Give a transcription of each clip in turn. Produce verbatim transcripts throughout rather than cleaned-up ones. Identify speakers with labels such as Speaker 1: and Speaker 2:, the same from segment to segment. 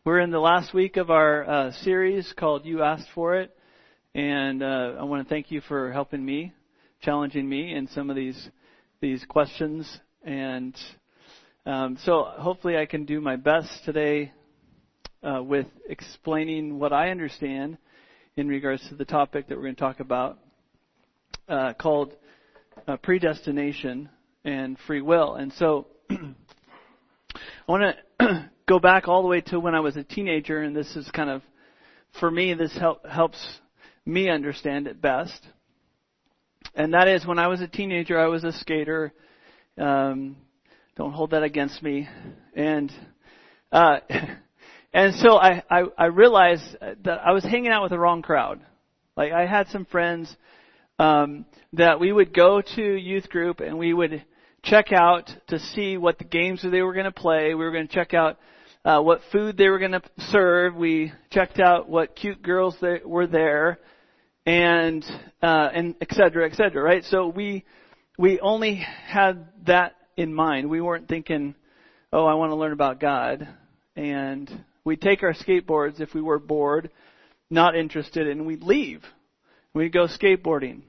Speaker 1: We're in the last week of our uh, series called You Asked For It. And uh, I want to thank you for helping me, challenging me in some of these these questions. And um, so hopefully I can do my best today uh, with explaining what I understand in regards to the topic that we're going to talk about uh, called uh, predestination and free will. And so I want to go back all the way to when I was a teenager, and this is kind of, for me, this help, helps me understand it best. And that is, when I was a teenager, I was a skater. Um, don't hold that against me. And uh, and so I, I, I realized that I was hanging out with the wrong crowd. Like, I had some friends um, that we would go to youth group and we would check out to see what the games they were going to play. We were going to check out uh, what food they were going to serve. We checked out what cute girls they were there, and uh, and et cetera, et cetera. Right? So we we only had that in mind. We weren't thinking, oh, I want to learn about God. And we'd take our skateboards if we were bored, not interested, and we'd leave. We'd go skateboarding.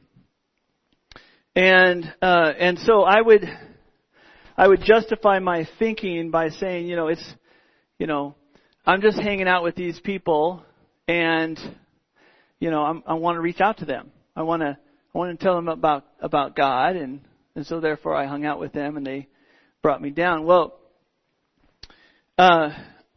Speaker 1: And uh, and so I would I would justify my thinking by saying, you know, it's, you know, I'm just hanging out with these people, and, you know, I'm, I want to reach out to them. I want to I want to tell them about about God, and, and so therefore I hung out with them, and they brought me down. Well, uh,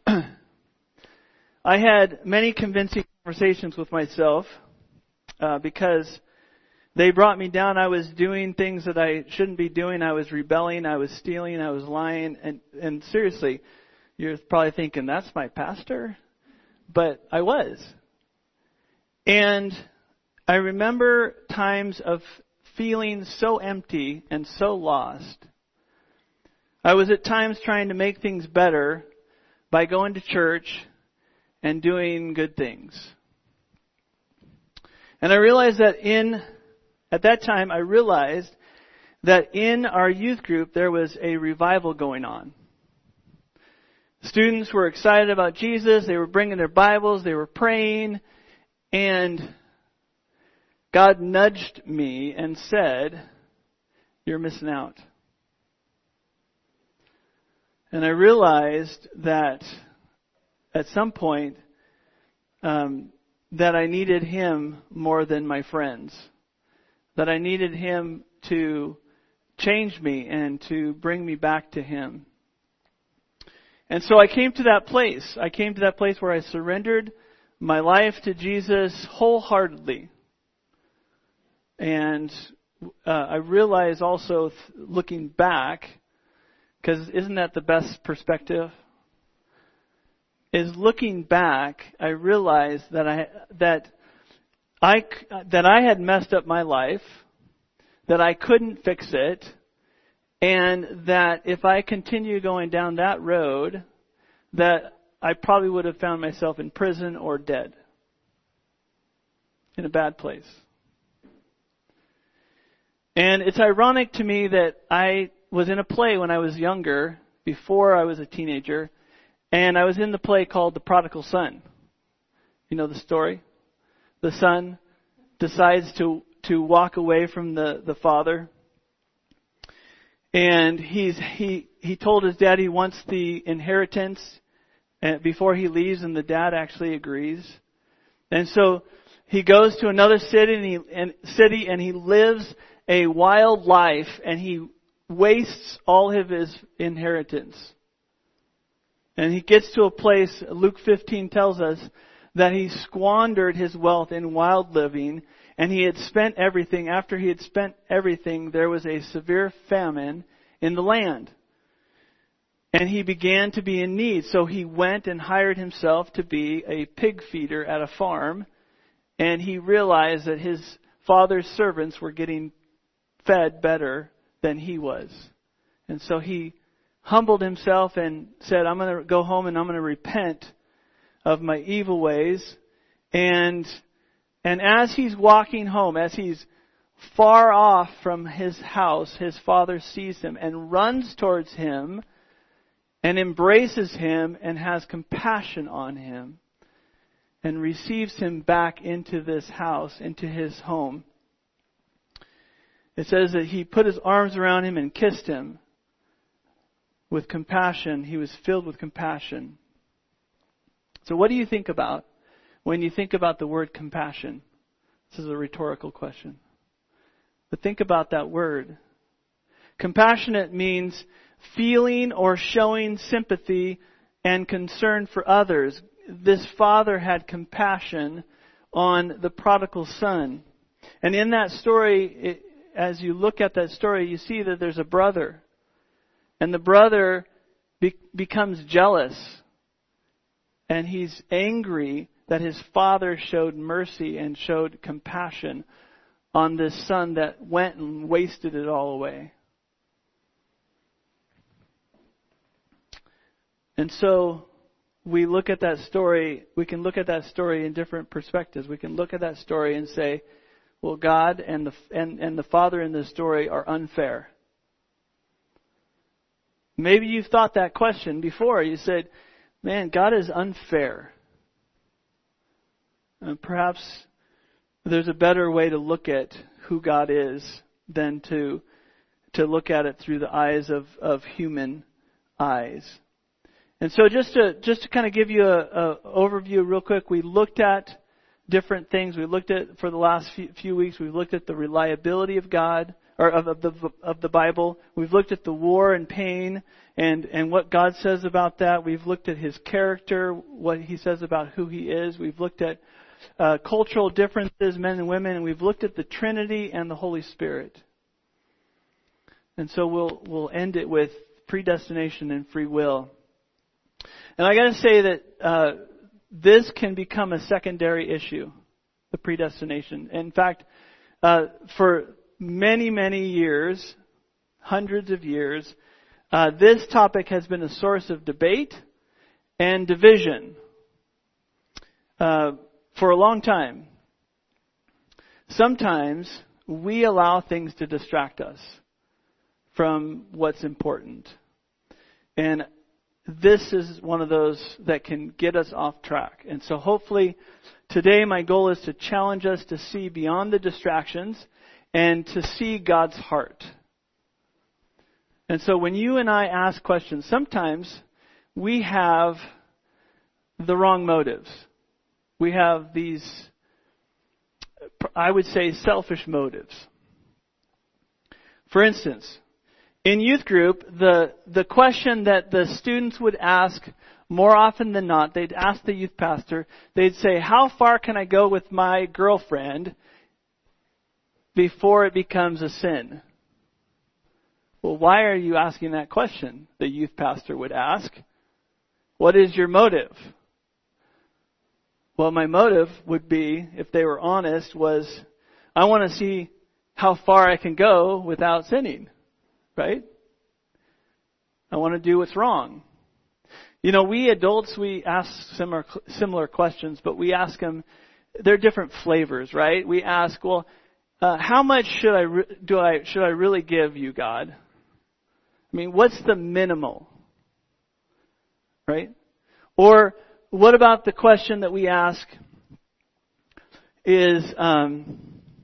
Speaker 1: I had many convincing conversations with myself uh, because they brought me down. I was doing things that I shouldn't be doing. I was rebelling. I was stealing. I was lying. And, and seriously, you're probably thinking, that's my pastor? But I was. And I remember times of feeling so empty and so lost. I was at times trying to make things better by going to church and doing good things. And I realized that in At that time, I realized that in our youth group, there was a revival going on. Students were excited about Jesus. They were bringing their Bibles. They were praying. And God nudged me and said, you're missing out. And I realized that at some point, um, that I needed Him more than my friends. That I needed Him to change me and to bring me back to Him. And so I came to that place. I came to that place where I surrendered my life to Jesus wholeheartedly. And uh, I realized also, th- looking back, because isn't that the best perspective? Is looking back, I realized that I that. I, that I had messed up my life, that I couldn't fix it, and that if I continue going down that road, that I probably would have found myself in prison or dead. In a bad place. And it's ironic to me that I was in a play when I was younger, before I was a teenager, and I was in the play called The Prodigal Son. You know the story? The son decides to, to walk away from the, the father. And he's he he told his dad he wants the inheritance before he leaves, and the dad actually agrees. And so he goes to another city and he and city and he lives a wild life, and he wastes all of his inheritance. And he gets to a place, Luke fifteen tells us, that he squandered his wealth in wild living, and he had spent everything. After he had spent everything, there was a severe famine in the land. And he began to be in need. So he went and hired himself to be a pig feeder at a farm. And he realized that his father's servants were getting fed better than he was. And so he humbled himself and said, I'm going to go home and I'm going to repent of my evil ways. And and as he's walking home, as he's far off from his house, his father sees him and runs towards him and embraces him and has compassion on him and receives him back into this house, into his home. It says that he put his arms around him and kissed him with compassion. He was filled with compassion. So what do you think about when you think about the word compassion? This is a rhetorical question. But think about that word. Compassionate means feeling or showing sympathy and concern for others. This father had compassion on the prodigal son. And in that story, it, as you look at that story, you see that there's a brother. And the brother be, becomes jealous. And he's angry that his father showed mercy and showed compassion on this son that went and wasted it all away. And so we look at that story, we can look at that story in different perspectives. We can look at that story and say, well, God and the and, and the father in this story are unfair. Maybe you've thought that question before. You said, man, God is unfair. And perhaps there's a better way to look at who God is than to to look at it through the eyes of, of human eyes. And so just to just to kind of give you a, a overview real quick, we looked at different things. We looked at, for the last few, few weeks, we've looked at the reliability of God, or of, of the of the Bible. We've looked at the war and pain and, and what God says about that. We've looked at His character, what He says about who He is. We've looked at uh, cultural differences, men and women, and we've looked at the Trinity and the Holy Spirit. And so we'll we'll end it with predestination and free will. And I got to say that uh, this can become a secondary issue, the predestination. In fact, uh, for many, many years, hundreds of years, uh, this topic has been a source of debate and division uh, for a long time. Sometimes we allow things to distract us from what's important. And this is one of those that can get us off track. And so hopefully today my goal is to challenge us to see beyond the distractions and to see God's heart. And so when you and I ask questions, sometimes we have the wrong motives. We have these, I would say, selfish motives. For instance, in youth group, the, the question that the students would ask more often than not, they'd ask the youth pastor, they'd say, how far can I go with my girlfriend before it becomes a sin? Well, why are you asking that question? The youth pastor would ask. What is your motive? Well, my motive would be, if they were honest, was I want to see how far I can go without sinning. Right? I want to do what's wrong. You know, we adults, we ask similar similar questions, but we ask them, they're different flavors, right? We ask, well, uh, how much should I re- do I should I really give you, God? I mean, what's the minimal? Right? Or what about the question that we ask is, um,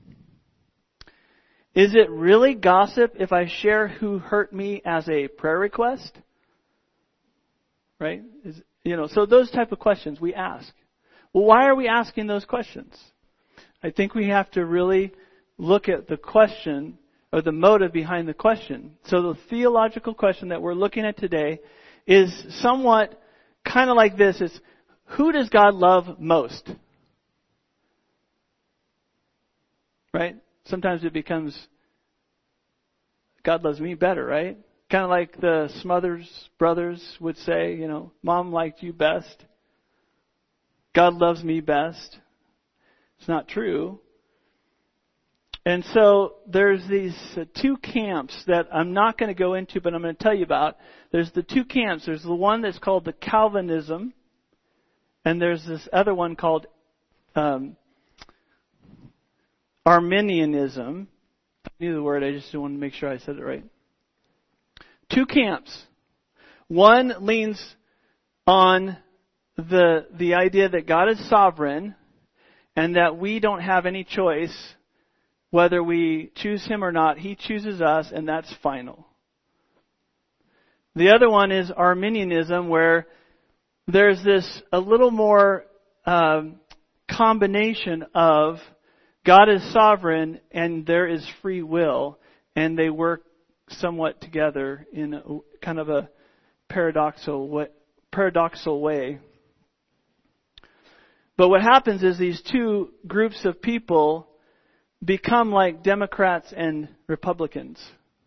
Speaker 1: is it really gossip if I share who hurt me as a prayer request? Right? Is, you know, so those type of questions we ask. Well, why are we asking those questions? I think we have to really look at the question or the motive behind the question. So the theological question that we're looking at today is somewhat kind of like this. It's, who does God love most? Right? Sometimes it becomes, God loves me better, right? Kind of like the Smothers brothers would say, you know, Mom liked you best. God loves me best. It's not true. And so there's these uh, two camps that I'm not going to go into, but I'm going to tell you about. There's the two camps. There's the one that's called the Calvinism, and there's this other one called um, Arminianism. I knew the word, I just wanted to make sure I said it right. Two camps. One leans on the the idea that God is sovereign and that we don't have any choice whether we choose Him or not. He chooses us, and that's final. The other one is Arminianism, where there's this a little more um, combination of God is sovereign and there is free will, and they work somewhat together in a, kind of a paradoxical way, paradoxical way. But what happens is these two groups of people become like Democrats and Republicans.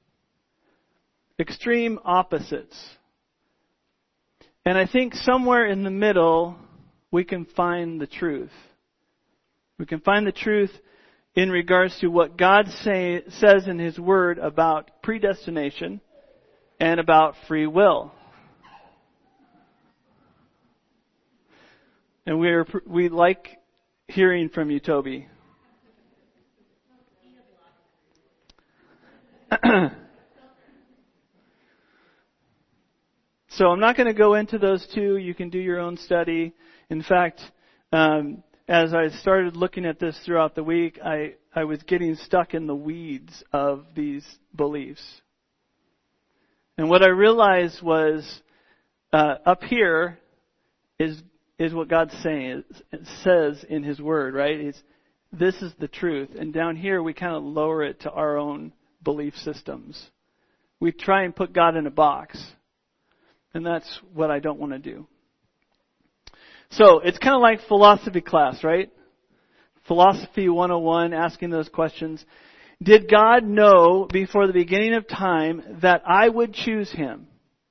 Speaker 1: Extreme opposites. And I think somewhere in the middle we can find the truth. We can find the truth in regards to what God say, says in His Word about predestination and about free will. And we are we like hearing from you, Toby. So I'm not going to go into those two. You can do your own study. In fact, um, as I started looking at this throughout the week, I, I was getting stuck in the weeds of these beliefs. And what I realized was uh, up here is is what God's saying. It says in His Word, right? It's, this is the truth. And down here we kind of lower it to our own belief systems. We try and put God in a box. And that's what I don't want to do. So it's kind of like philosophy class, right? Philosophy one oh one, asking those questions. Did God know before the beginning of time that I would choose Him?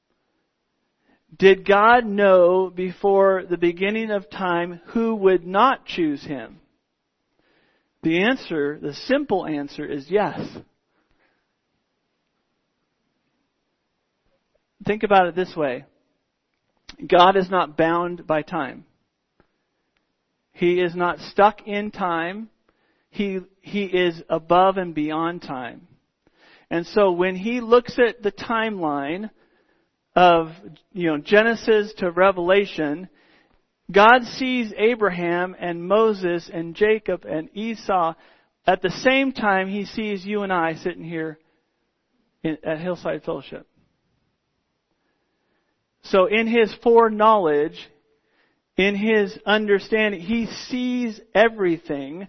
Speaker 1: Did God know before the beginning of time who would not choose Him? The answer, the simple answer is yes. Think about it this way. God is not bound by time. He is not stuck in time. He, he is above and beyond time. And so when He looks at the timeline of, you know, Genesis to Revelation, God sees Abraham and Moses and Jacob and Esau. At the same time, He sees you and I sitting here in, at Hillside Fellowship. So in His foreknowledge, in His understanding, He sees everything.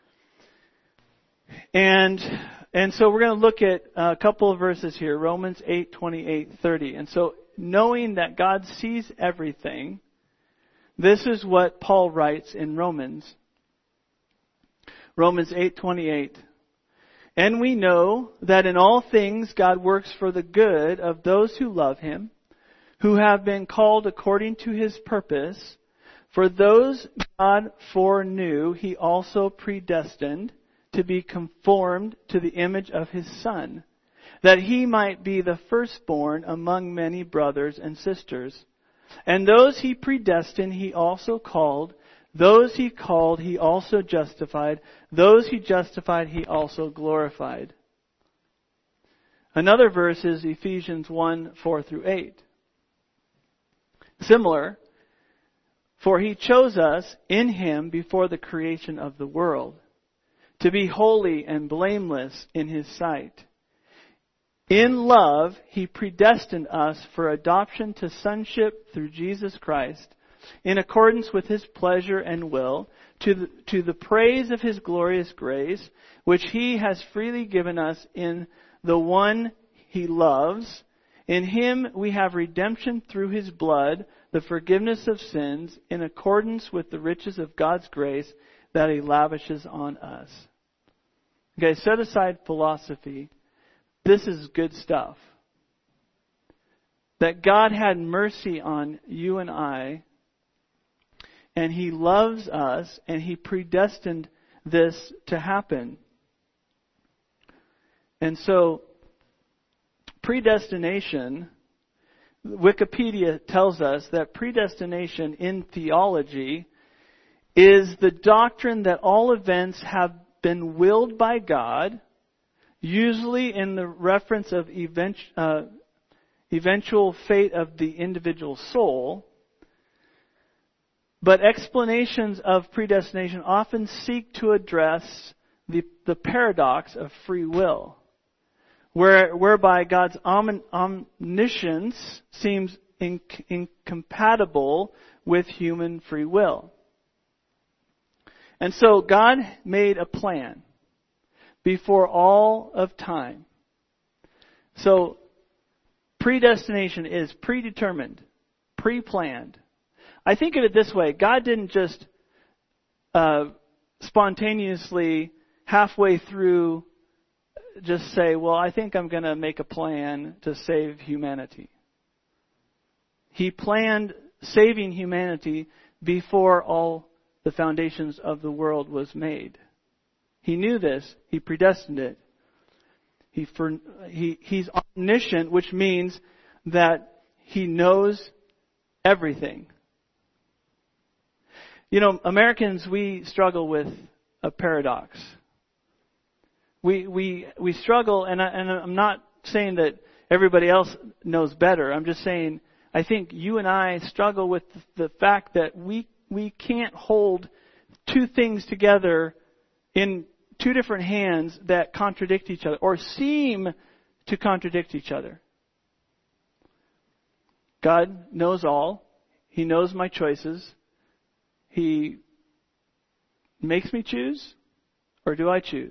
Speaker 1: And and so we're going to look at a couple of verses here, Romans eight, twenty-eight, thirty. And so knowing that God sees everything, this is what Paul writes in Romans. Romans eight, twenty-eight. And we know that in all things God works for the good of those who love Him, who have been called according to His purpose. For those God foreknew, He also predestined to be conformed to the image of His Son, that He might be the firstborn among many brothers and sisters. And those He predestined, He also called. Those He called, He also justified. Those He justified, He also glorified. Another verse is Ephesians one, four through eight. Similar, for He chose us in Him before the creation of the world, to be holy and blameless in His sight. In love, He predestined us for adoption to sonship through Jesus Christ, in accordance with His pleasure and will, to the, to the praise of His glorious grace, which He has freely given us in the one He loves. In Him we have redemption through His blood, the forgiveness of sins, in accordance with the riches of God's grace that He lavishes on us. Okay, set aside philosophy. This is good stuff. That God had mercy on you and I, and He loves us, and He predestined this to happen. And so, predestination, Wikipedia tells us that predestination in theology is the doctrine that all events have been willed by God, usually in the reference of event, uh, eventual fate of the individual soul, but explanations of predestination often seek to address the, the paradox of free will, where, whereby God's omni- omniscience seems in, incompatible with human free will. And so God made a plan before all of time. So predestination is predetermined, pre-planned. I think of it this way. God didn't just uh, spontaneously, halfway through, just say, well, I think I'm going to make a plan to save humanity. He planned saving humanity before all the foundations of the world was made. He knew this. He predestined it. He, for, he He's omniscient, which means that He knows everything. You know, Americans, we struggle with a paradox. We we we struggle, and, I, and I'm not saying that everybody else knows better. I'm just saying I think you and I struggle with the fact that we we can't hold two things together in two different hands that contradict each other or seem to contradict each other. God knows all. He knows my choices. He makes me choose, or do I choose?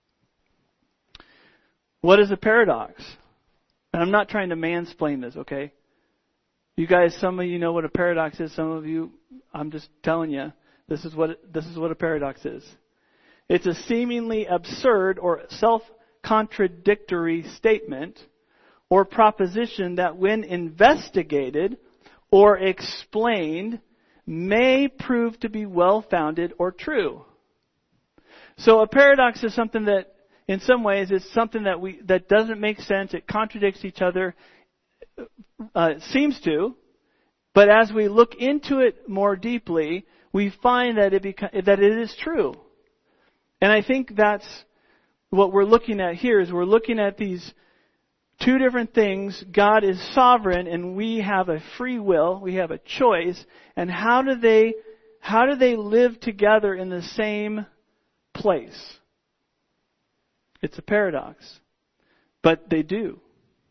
Speaker 1: What is a paradox? And I'm not trying to mansplain this, okay? You guys, some of you know what a paradox is. Some of you, I'm just telling you, this is what this is what a paradox is. It's a seemingly absurd or self-contradictory statement or proposition that, when investigated or explained, may prove to be well-founded or true. So a paradox is something that, in some ways, is something that we that doesn't make sense. It contradicts each other. Uh, it seems to, but as we look into it more deeply, we find that it beca- that it is true. And I think that's what we're looking at here. Is we're looking at these two different things. God is sovereign, and we have a free will. We have a choice. And how do they, how do they live together in the same place? It's a paradox, but they do.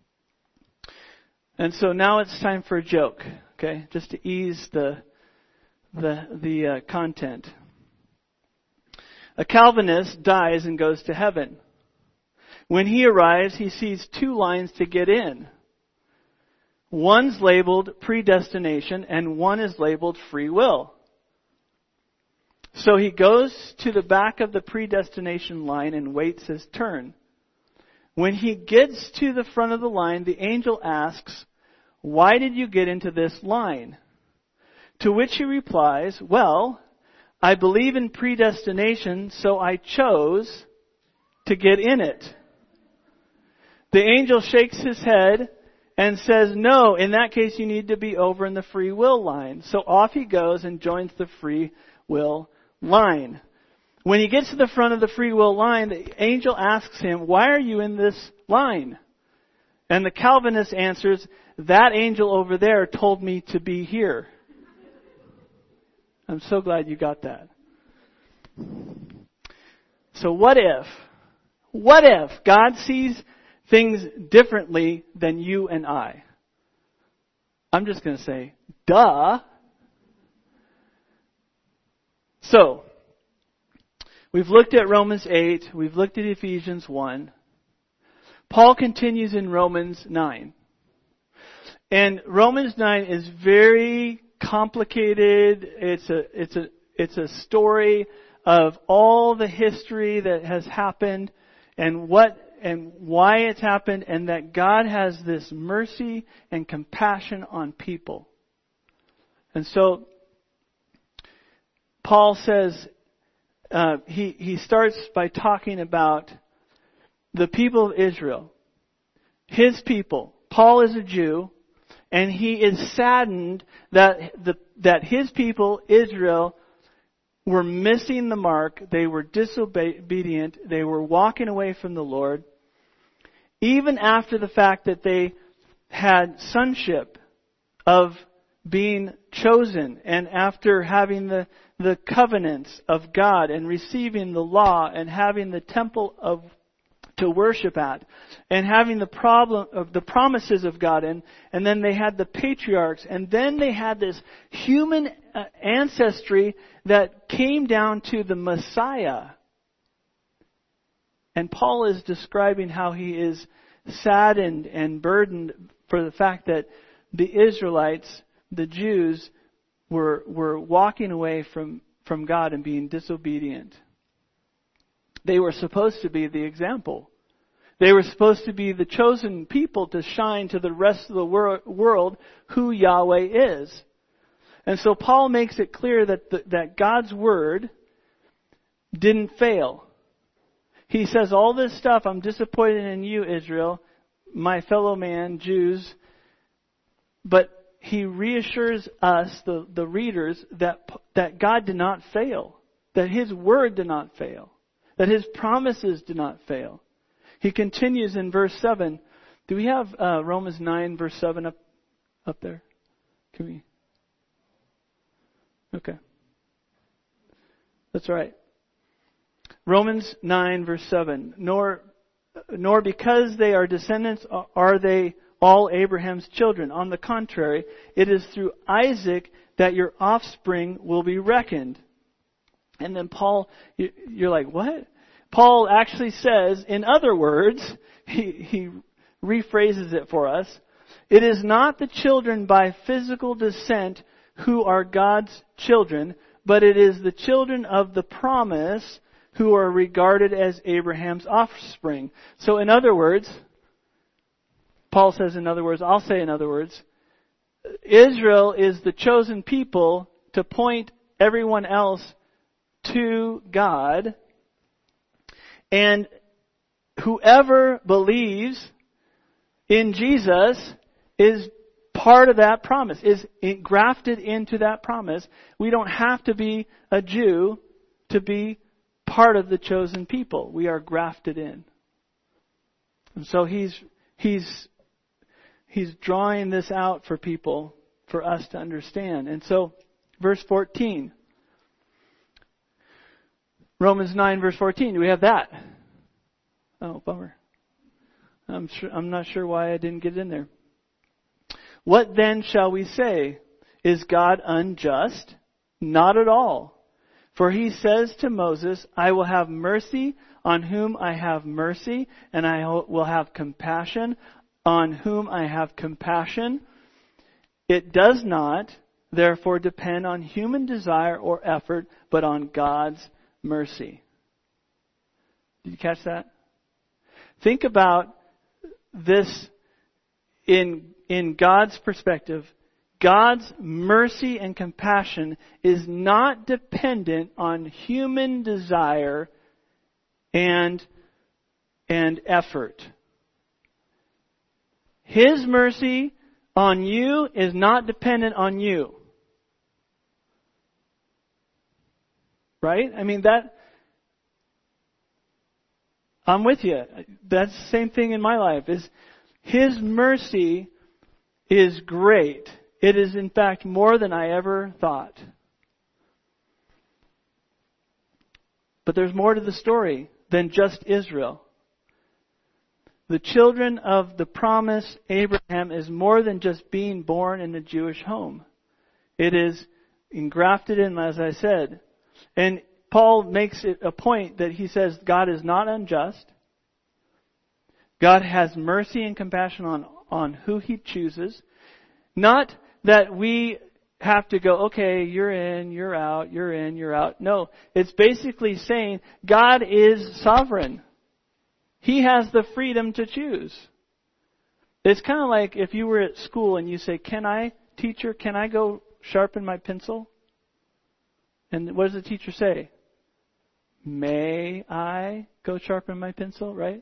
Speaker 1: And so now it's time for a joke. Okay, just to ease the the the uh, content. A Calvinist dies and goes to heaven. When he arrives, he sees two lines to get in. One's labeled predestination and one is labeled free will. So he goes to the back of the predestination line and waits his turn. When he gets to the front of the line, the angel asks, "Why did you get into this line?" To which he replies, "Well, I believe in predestination, so I chose to get in it." The angel shakes his head and says, "No, in that case you need to be over in the free will line." So off he goes and joins the free will line. When he gets to the front of the free will line, the angel asks him, "Why are you in this line?" And the Calvinist answers, "That angel over there told me to be here." I'm so glad you got that. So what if, what if God sees things differently than you and I? I'm just going to say, duh. So, we've looked at Romans eight. We've looked at Ephesians one. Paul continues in Romans nine. And Romans nine is very complicated. It's a, it's a, it's a story of all the history that has happened and what and why it's happened, and that God has this mercy and compassion on people. And so Paul says, uh, he, he starts by talking about the people of Israel, his people. Paul is a Jew, and he is saddened that the that his people, Israel, were missing the mark. They were disobedient. They were walking away from the Lord. Even after the fact that they had sonship of being chosen, and after having the, the covenants of God and receiving the law and having the temple of to worship at, and having the problem of the promises of God, and, and then they had the patriarchs, and then they had this human uh, ancestry that came down to the Messiah. And Paul is describing how he is saddened and burdened for the fact that the Israelites, the Jews, were were walking away from, from God and being disobedient. They were supposed to be the example. They were supposed to be the chosen people to shine to the rest of the wor- world who Yahweh is. And so Paul makes it clear that the, that God's word didn't fail. He says all this stuff, I'm disappointed in you, Israel, my fellow man, Jews. But he reassures us, the, the readers, that that God did not fail. That His word did not fail. That His promises did not fail. He continues in verse seven. Do we have uh, Romans nine, verse seven up, up there? Can we? Okay. That's right. Romans nine, verse seven. Nor, nor because they are descendants are they all Abraham's children. On the contrary, it is through Isaac that your offspring will be reckoned. And then Paul, you're like, what? Paul actually says, in other words, he, he rephrases it for us, it is not the children by physical descent who are God's children, but it is the children of the promise who are regarded as Abraham's offspring. So in other words, Paul says in other words, I'll say in other words, Israel is the chosen people to point everyone else to God. And whoever believes in Jesus is part of that promise, is grafted into that promise. We don't have to be a Jew to be part of the chosen people. We are grafted in. And so he's he's he's drawing this out for people, for us to understand. And so, verse fourteen. Romans nine, verse fourteen. Do we have that? Oh, bummer. I'm sure, I'm not sure why I didn't get it in there. What then shall we say? Is God unjust? Not at all. For He says to Moses, I will have mercy on whom I have mercy, and I will have compassion on whom I have compassion. It does not, therefore, depend on human desire or effort, but on God's mercy. Did you catch that? Think about this in, in God's perspective. God's mercy and compassion is not dependent on human desire and, and effort. His mercy on you is not dependent on you. Right? I mean, that, I'm with you. That's the same thing in my life. Is His mercy is great. It is, in fact, more than I ever thought. But there's more to the story than just Israel. The children of the promise, Abraham, is more than just being born in a Jewish home. It is engrafted in, as I said. And Paul makes it a point that he says God is not unjust. God has mercy and compassion on, on who He chooses. Not that we have to go, okay, you're in, you're out, you're in, you're out. No, it's basically saying God is sovereign. He has the freedom to choose. It's kind of like if you were at school and you say, can I, teacher, can I go sharpen my pencil? And what does the teacher say? May I go sharpen my pencil, right?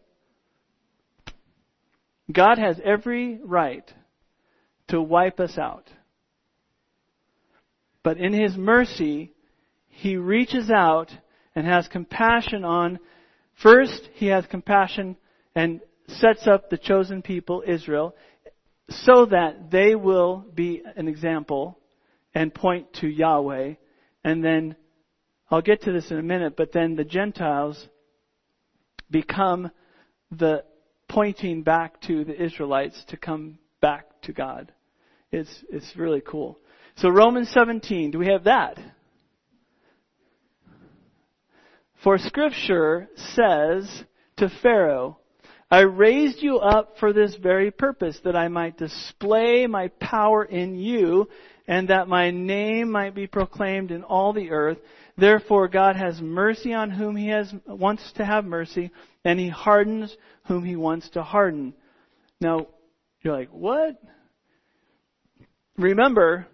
Speaker 1: God has every right to wipe us out. But in His mercy, He reaches out and has compassion on, first, He has compassion and sets up the chosen people, Israel. so that they will be an example and point to Yahweh. And then, I'll get to this in a minute, but then the Gentiles become the pointing back to the Israelites to come back to God. It's it's really cool. So Romans seventeen, do we have that? For Scripture says to Pharaoh, I raised you up for this very purpose, that I might display my power in you, and that my name might be proclaimed in all the earth. Therefore God has mercy on whom He has wants to have mercy, and He hardens whom He wants to harden. Now, you're like, what? Remember,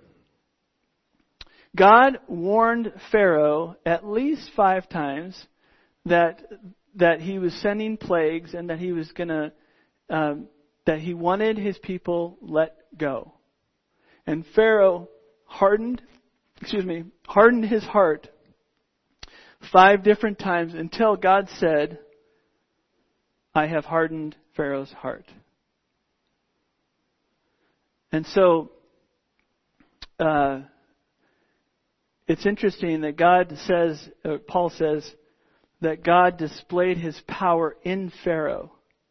Speaker 1: God warned Pharaoh at least five times that that He was sending plagues and that He was gonna um, that He wanted His people let go. And Pharaoh hardened, excuse me, hardened his heart five different times until God said, I have hardened Pharaoh's heart. And so, uh, it's interesting that God says, uh, Paul says, that God displayed His power in Pharaoh.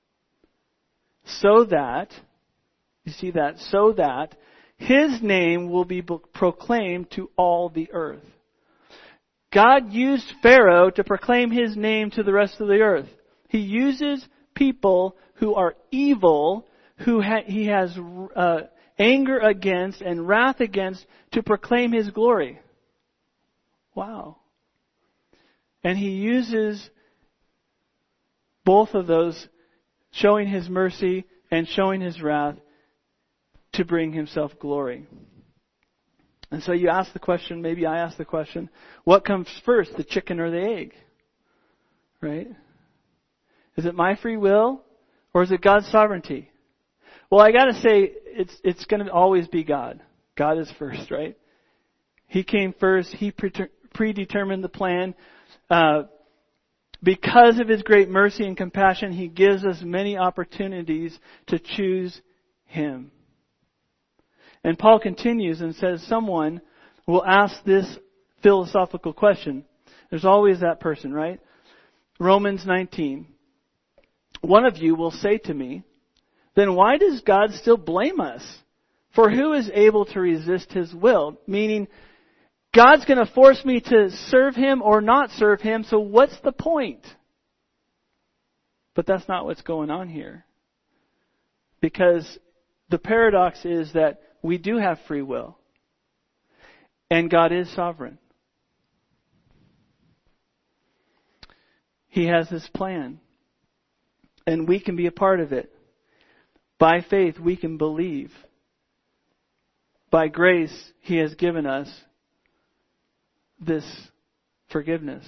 Speaker 1: So that, you see that, so that His name will be proclaimed to all the earth. God used Pharaoh to proclaim His name to the rest of the earth. He uses people who are evil, who ha- He has uh, anger against and wrath against, to proclaim His glory. Wow. And He uses both of those, showing His mercy and showing His wrath, to bring Himself glory. And so you ask the question, maybe I ask the question, what comes first, the chicken or the egg? Right? Is it my free will or is it God's sovereignty? Well, I got to say, it's it's going to always be God. God is first, right? He came first. He predetermined the plan. Uh, because of His great mercy and compassion, He gives us many opportunities to choose Him. And Paul continues and says, someone will ask this philosophical question. There's always that person, right? Romans nineteen. One of you will say to me, then why does God still blame us? For who is able to resist His will? Meaning, God's going to force me to serve Him or not serve Him, so what's the point? But that's not what's going on here. Because the paradox is that we do have free will. And God is sovereign. He has His plan. And we can be a part of it. By faith, we can believe. By grace, He has given us this forgiveness.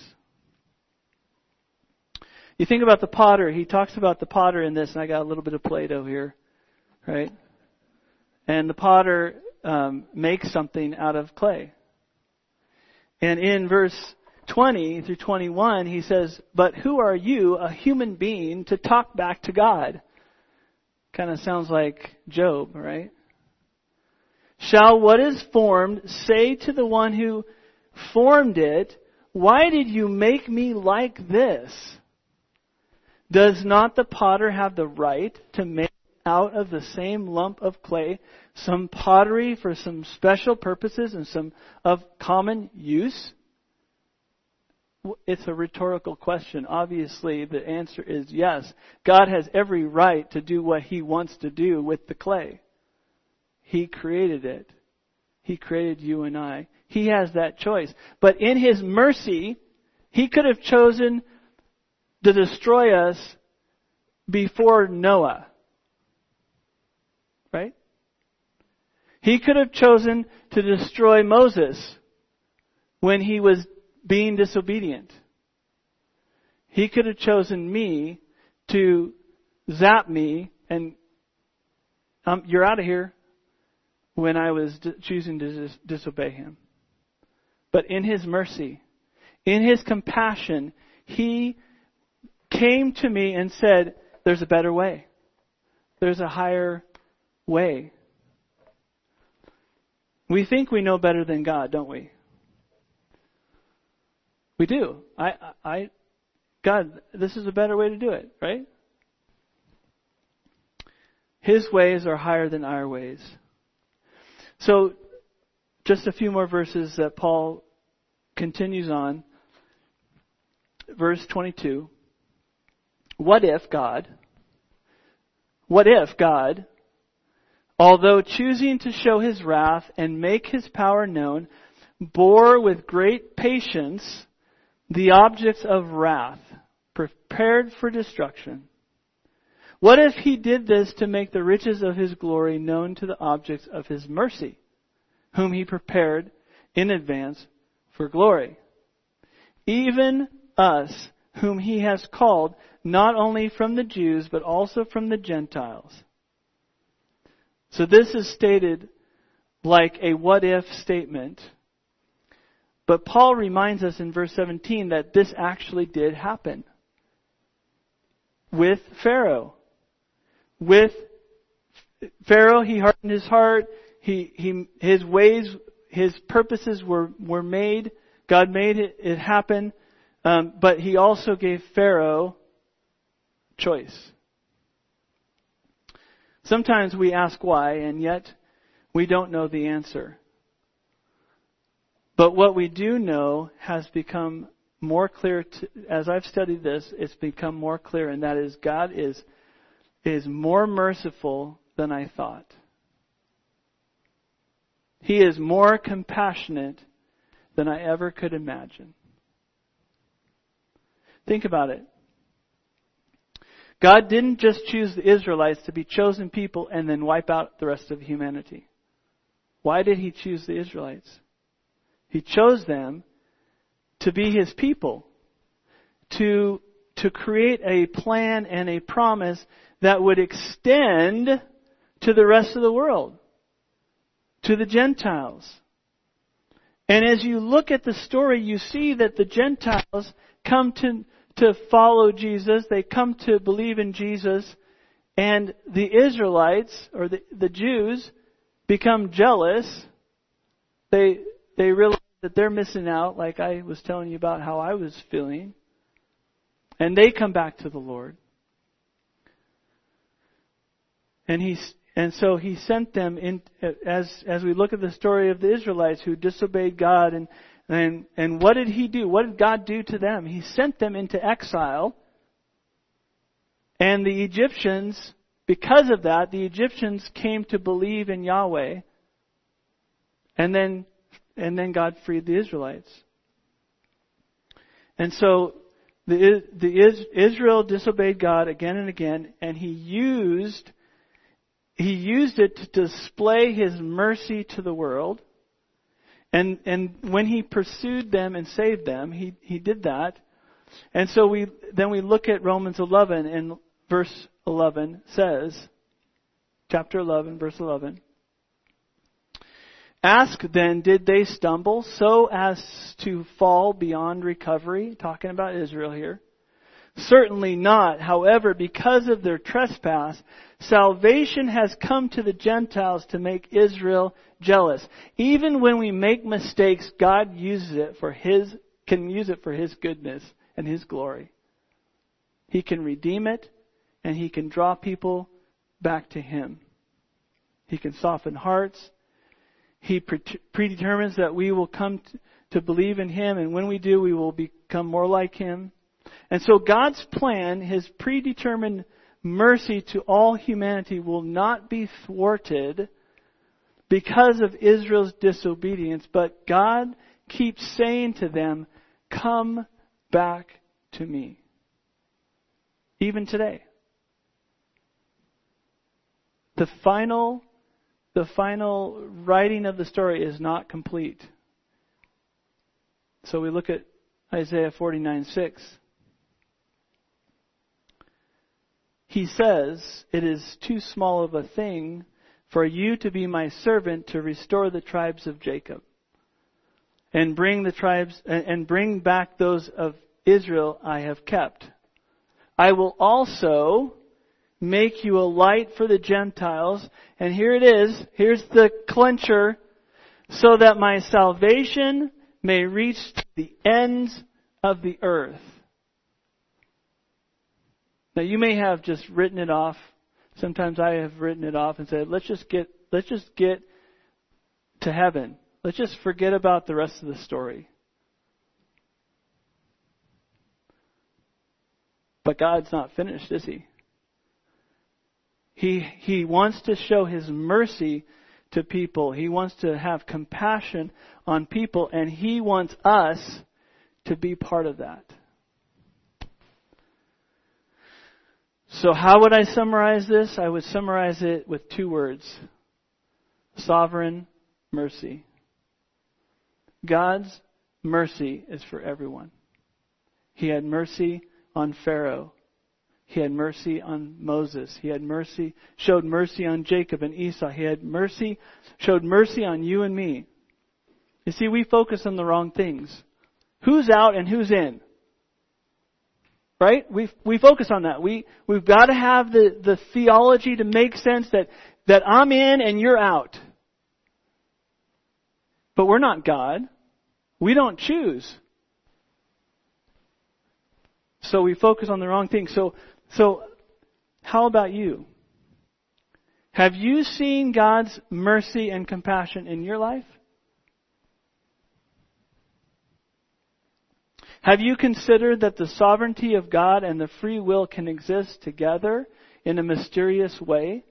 Speaker 1: You think about the potter. He talks about the potter in this, and I got a little bit of Play-Doh here, right? And the potter um, makes something out of clay. And in verse twenty through twenty-one, he says, but who are you, a human being, to talk back to God? Kind of sounds like Job, right? Shall what is formed say to the one who formed it, why did you make me like this? Does not the potter have the right to make out of the same lump of clay some pottery for some special purposes and some of common use? It's a rhetorical question. Obviously, the answer is yes. God has every right to do what He wants to do with the clay. He created it. He created you and I. He has that choice. But in His mercy, He could have chosen to destroy us before Noah. Right? He could have chosen to destroy Moses when he was being disobedient. He could have chosen me to zap me and um, you're out of here when I was d- choosing to dis- disobey Him. But in His mercy, in His compassion, He came to me and said, there's a better way. There's a higher way. We think we know better than God, don't we? We do. I, I, God, this is a better way to do it, right? His ways are higher than our ways. So, just a few more verses that Paul continues on. Verse twenty-two. What if God, what if God, although choosing to show His wrath and make His power known, bore with great patience the objects of wrath, prepared for destruction? What if He did this to make the riches of His glory known to the objects of His mercy, whom He prepared in advance for glory? Even us, whom He has called, not only from the Jews, but also from the Gentiles. So this is stated like a what-if statement. But Paul reminds us in verse seventeen that this actually did happen. With Pharaoh. With Pharaoh, he hardened his heart. He, he, his ways, his purposes were, were made. God made it, it happen. Um, but He also gave Pharaoh choice. Sometimes we ask why, and yet we don't know the answer. But what we do know has become more clear to, as I've studied this, it's become more clear, and that is God is, is more merciful than I thought. He is more compassionate than I ever could imagine. Think about it. God didn't just choose the Israelites to be chosen people and then wipe out the rest of humanity. Why did He choose the Israelites? He chose them to be His people, to, to create a plan and a promise that would extend to the rest of the world, to the Gentiles. And as you look at the story, you see that the Gentiles come to, to follow Jesus. They come to believe in Jesus. And the Israelites, or the, the Jews, become jealous. They, they realize that they're missing out, like I was telling you about how I was feeling. And they come back to the Lord. And He's And so He sent them in, as as we look at the story of the Israelites who disobeyed God, and and and what did He do? What did God do to them? He sent them into exile. And the Egyptians, because of that, the Egyptians came to believe in Yahweh. And then and then God freed the Israelites. And so the the Israel disobeyed God again and again, and He used He used it to display His mercy to the world. And and when He pursued them and saved them, He, he did that. And so we then we look at Romans eleven, and verse eleven says, chapter eleven, verse eleven. Ask then, did they stumble so as to fall beyond recovery? Talking about Israel here. Certainly not. However, because of their trespass, salvation has come to the Gentiles to make Israel jealous. Even when we make mistakes, God uses it for His, can use it for His goodness and His glory. He can redeem it, and He can draw people back to Him. He can soften hearts. He predetermines that we will come to believe in Him, and when we do, we will become more like Him. And so God's plan, His predetermined mercy to all humanity, will not be thwarted because of Israel's disobedience, but God keeps saying to them, come back to me. Even today. The final, the final writing of the story is not complete. So we look at Isaiah forty-nine six. He says, it is too small of a thing for you to be my servant to restore the tribes of Jacob and bring the tribes and bring back those of Israel I have kept. I will also make you a light for the Gentiles. And here it is. Here's the clincher. So that my salvation may reach to the ends of the earth. Now you may have just written it off. Sometimes I have written it off and said, let's just get, let's just get to heaven. Let's just forget about the rest of the story. But God's not finished, is He? He, He wants to show His mercy to people. He wants to have compassion on people, and He wants us to be part of that. So how would I summarize this? I would summarize it with two words. Sovereign mercy. God's mercy is for everyone. He had mercy on Pharaoh. He had mercy on Moses. He had mercy, showed mercy on Jacob and Esau. He had mercy, showed mercy on you and me. You see, we focus on the wrong things. Who's out and who's in? Right? We we focus on that. We we've got to have the, the theology to make sense that, that I'm in and you're out. But we're not God. We don't choose. So we focus on the wrong thing. So so how about you? Have you seen God's mercy and compassion in your life? Have you considered that the sovereignty of God and the free will can exist together in a mysterious way?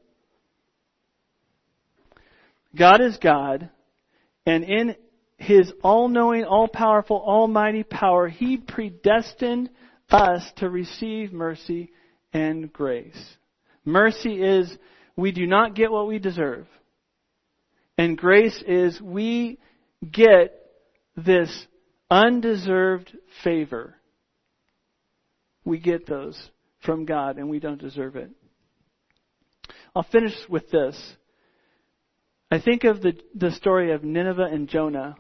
Speaker 1: God is God, and in His all-knowing, all-powerful, almighty power, He predestined us to receive mercy and grace. Mercy is we do not get what we deserve. And grace is we get this undeserved favor. We get those from God and we don't deserve it. I'll finish with this. I think of the, the story of Nineveh and Jonah.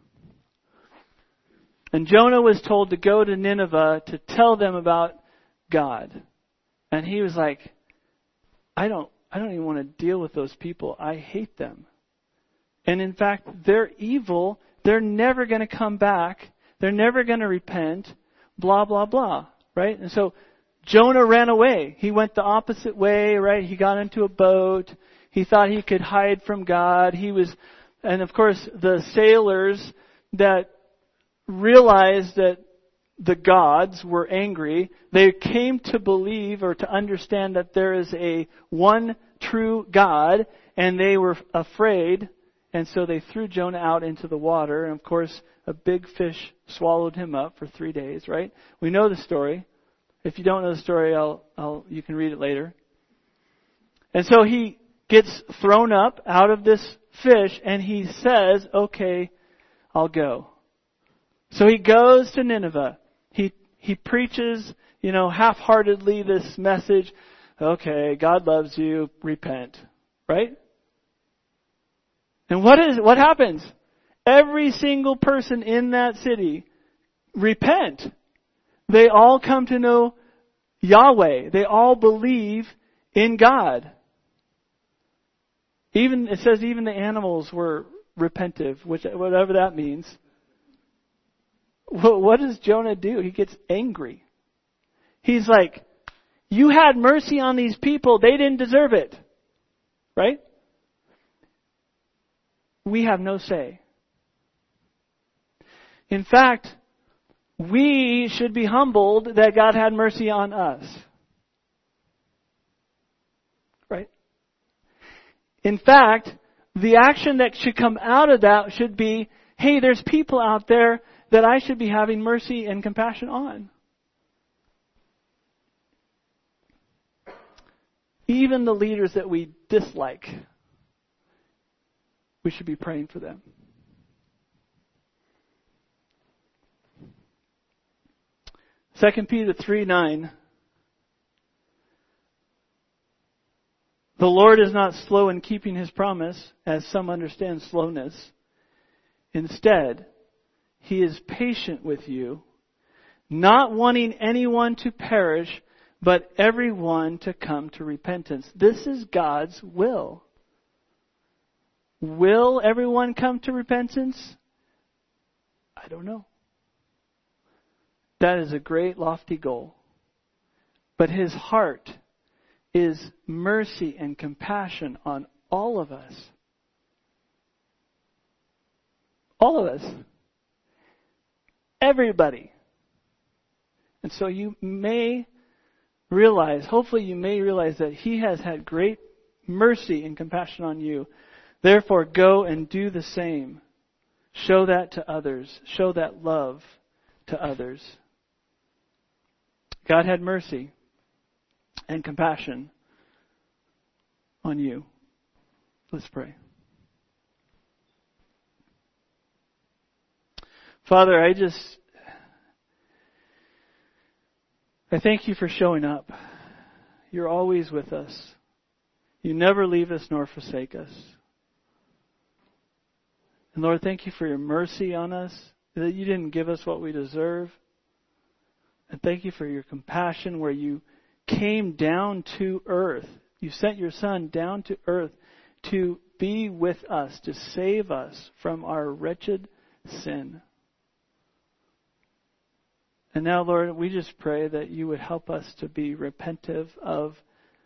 Speaker 1: And Jonah was told to go to Nineveh to tell them about God. And he was like, I don't, I don't even want to deal with those people. I hate them. And in fact, they're evil. They're never going to come back. They're never going to repent. Blah, blah, blah. Right? And so Jonah ran away. He went the opposite way, right? He got into a boat. He thought he could hide from God. He was, and of course, the sailors that realized that the gods were angry, they came to believe or to understand that there is a one true God, and they were afraid, and so they threw Jonah out into the water, and of course, a big fish swallowed him up for three days, right? We know the story. If you don't know the story, I'll, I'll, you can read it later. And so he gets thrown up out of this fish, and he says, okay, I'll go. So he goes to Nineveh. He he preaches, you know, half-heartedly this message. Okay, God loves you. Repent. Right? And what is what happens? Every single person in that city repent. They all come to know Yahweh. They all believe in God. Even it says even the animals were repentive, which whatever that means. What does Jonah do? He gets angry. He's like, you had mercy on these people. They didn't deserve it. Right? We have no say. In fact, we should be humbled that God had mercy on us. Right? In fact, the action that should come out of that should be, hey, there's people out there that I should be having mercy and compassion on. Even the leaders that we dislike, we should be praying for them. Second Peter three nine. The Lord is not slow in keeping His promise, as some understand slowness. Instead, He is patient with you, not wanting anyone to perish, but everyone to come to repentance. This is God's will. Will everyone come to repentance? I don't know. That is a great, lofty goal. But His heart is mercy and compassion on all of us. All of us. Everybody. And so you may realize, hopefully you may realize that He has had great mercy and compassion on you. Therefore, go and do the same. Show that to others. Show that love to others. God had mercy and compassion on you. Let's pray. Father, I just, I thank You for showing up. You're always with us. You never leave us nor forsake us. And Lord, thank You for Your mercy on us, that You didn't give us what we deserve. And thank You for Your compassion where You came down to earth. You sent Your Son down to earth to be with us, to save us from our wretched sin. And now, Lord, we just pray that You would help us to be repentive of,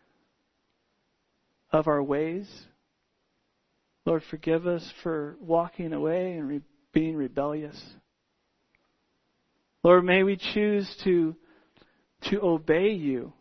Speaker 1: of our ways. Lord, forgive us for walking away and re- being rebellious. Lord, may we choose to, to obey You.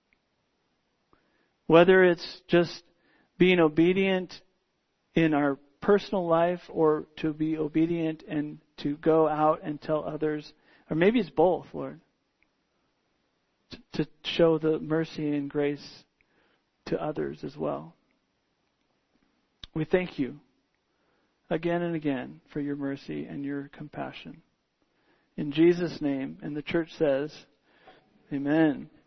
Speaker 1: Whether it's just being obedient in our personal life or to be obedient and to go out and tell others. Or maybe it's both, Lord. To, to show the mercy and grace to others as well. We thank You again and again for Your mercy and Your compassion. In Jesus' name, and the church says, Amen.